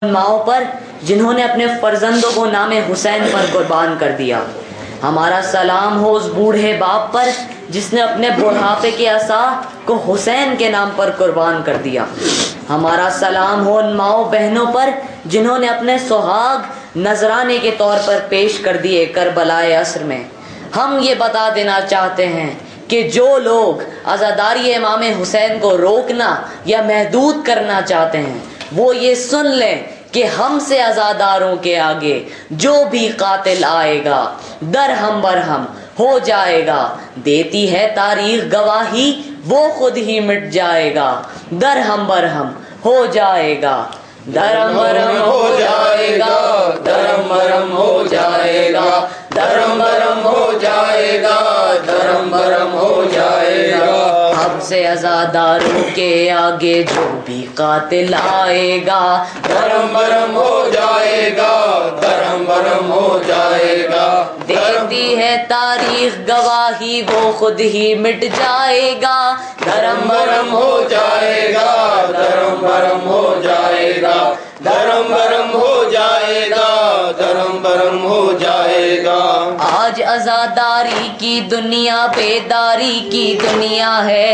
ماؤں پر جنہوں نے اپنے فرزندوں کو نام حسین پر قربان کر دیا۔ ہمارا سلام ہو اس بوڑھے باپ پر جس نے اپنے بڑھاپے کے عصا کو حسین کے نام پر قربان کر دیا۔ ہمارا سلام ہو ان ماؤں بہنوں پر جنہوں نے اپنے سہاگ نذرانے کے طور پر پیش کر دیے کربلائے عصر میں۔ ہم یہ بتا دینا چاہتے ہیں کہ جو لوگ عزاداری امام حسین کو روکنا یا محدود کرنا چاہتے ہیں وہ یہ سن لیں کہ ہم سے عزاداروں کے آگے جو بھی قاتل آئے گا درہم برہم ہو جائے گا۔ دیتی ہے تاریخ گواہی وہ خود ہی مٹ جائے گا، درہم برہم ہو جائے گا، درہم برہم ہو جائے گا، درہم برہم ہو جائے گا، درہم برہم ہو جائے گا، درہم برہم ہو جائے گا۔ ہم سے عزاداروں کے آگے جو بھی قاتل آئے گا درہم برہم ہو جائے گا، درہم برہم ہو جائے گا۔ دیتی ہے تاریخ گواہی وہ خود ہی مٹ جائے گا، درہم برہم ہو جائے گا، درہم برہم ہو جائے گا، درہم برہم ہو جائے گا، درہم برہم ہو جائے گا۔ آج عزاداری کی دنیا بیداری کی دنیا ہے،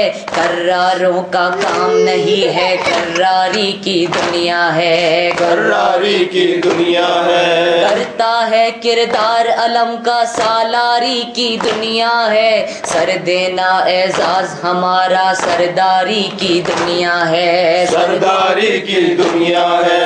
کراروں کا کام نہیں ہے، کراری کی دنیا ہے، کراری کی دنیا ہے۔ کرتا ہے کردار علم کا سالاری کی دنیا ہے، سر دینا اعزاز ہمارا سرداری کی دنیا ہے، سرداری کی دنیا ہے۔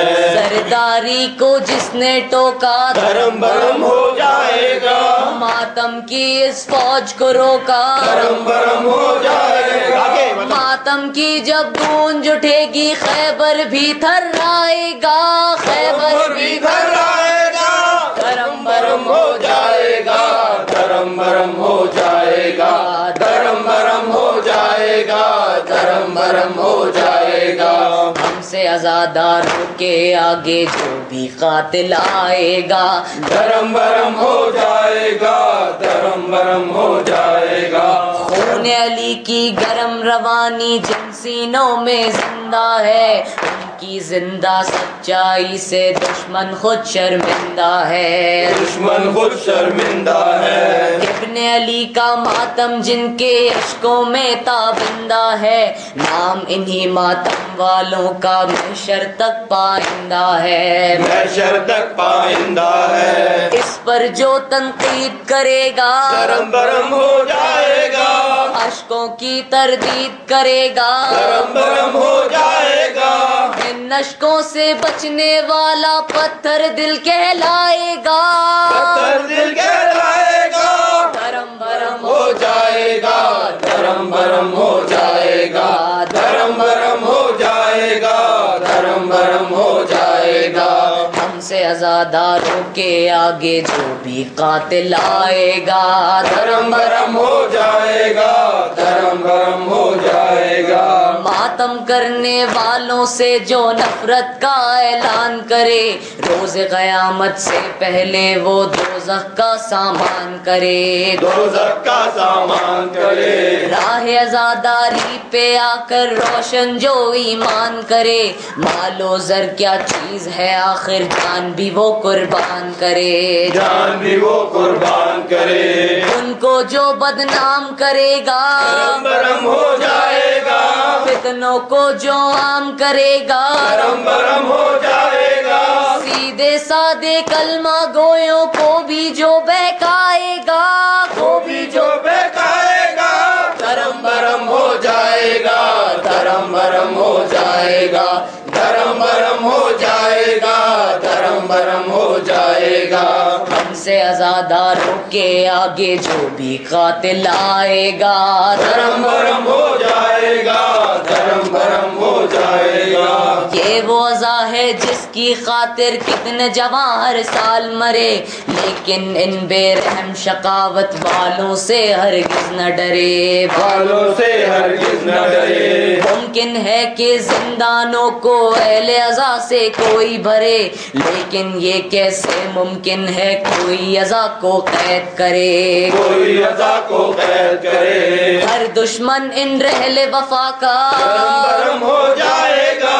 سرداری کو جس نے ٹوکا درہم برہم ہو جائے گا، ماتم کی اس فوج کو روکا، درہم برہم ہو جائے گا۔ ماتم کی جب گونج اٹھے گی خیبر بھی تھرائے گا، خیبر بھی تھرائے گا، درہم برہم ہو جائے گا، درہم برہم ہو جائے گا، درہم برہم ہو جائے گا، درہم برہم ہو جائے گا۔ ہم سے عزاداروں کے آگے جو بھی قاتل آئے گا درہم برہم ہو جائے گا، درہم برہم ہو جائے گا۔ خون علی کی گرم روانی جن سینوں میں زندہ ہے، ان کی زندہ سچائی سے دشمن خود شرمندہ ہے، دشمن خود شرمندہ ہے۔ ابن علی کا ماتم جن کے عشقوں میں تابندہ ہے، نام انہی ماتم والوں کا محشر تک پائندہ ہے، محشر تک پائندہ ہے۔ اس پر جو تنقید کرے گا درہم برہم ہو جائے گا، اشکوں کی تردید کرے گا، درہم برہم ہو جائے گا۔ ان اشکوں سے بچنے والا پتھر دل کہلائے گا، پتھر دل کہلائے گا، درہم برہم ہو جائے گا، درہم برہم ہو جائے گا، درہم برہم ہو جائے گا، درہم برہم ہو جائے گا۔ ہم سے عزاداروں کے آگے جو بھی قاتل آئے گا درہم برہم ہو جائے گا، درہم برہم ہو جائے گا۔ ماتم کرنے والوں سے جو نفرت کا اعلان کرے، روز قیامت سے پہلے وہ دوزخ کا سامان کرے، دوزخ کا سامان کرے۔ راہ عزاداری پہ آ کر روشن جو ایمان کرے، مال و زر کیا چیز ہے آخر جان بھی وہ قربان کرے، جان بھی وہ قربان کرے۔ ان کو جو بدنام کرے گا درہم برہم ہو جائے گا، فتنوں کو جو عام کرے گا، درہم برہم ہو جائے گا۔ سیدھے سادے کلمہ گویوں کو بھی جو بہکائے گا، کو بھی جو بہکائے گا، درہم برہم ہو جائے گا، درہم برہم ہو جائے گا، درہم برہم ہو جائے گا، درہم برہم ہو جائے گا۔ ہم سے عزاداروں کے آگے جو بھی قاتل آئے گا درہم برہم ہو جائے گا، درہم برہم ہو جائے گا۔ یہ وہ عزا ہے جس کی خاطر کتنے جواں ہر سال مرے، لیکن ان بے رحم شقاوت والوں سے ہرگز نہ ڈرے، والوں سے ہرگز نہ ڈرے۔ ممکن ہے کہ زندانوں کو اہل عزا سے کوئی بھرے، لیکن یہ کیسے ممکن ہے کوئی عزا کو قید کرے، کوئی عزا کو قید کرے۔ ہر دشمن ان رحل وفا کا درہم برہم ہو جائے گا،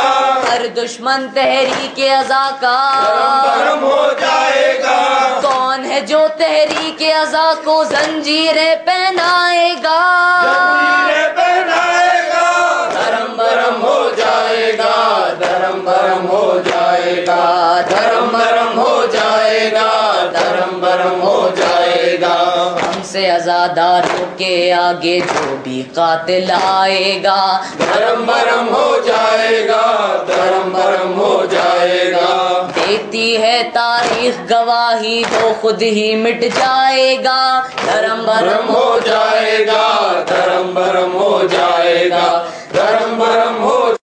ہر دشمن تحریک ازا کا برم ہو جائے گا کون ہے جو تحریک ازا کو زنجیریں پہنائے گا زنجیریں پہنائے گا دھرم برم ہو جائے گا دھرم برم ہو جائے گا دھرم برم ہو جائے گا دھرم برم ہو جائے گا ہم سے عزاداروں کے آگے جو بھی قاتل آئے گا دھرم برم ہو جائے گا دھرم برم ہو جائے گا دیتی ہے تاریخ گواہی وہ خود ہی مٹ جائے گا دھرم برم ہو جائے گا دھرم برم ہو جائے گا دھرم برم ہو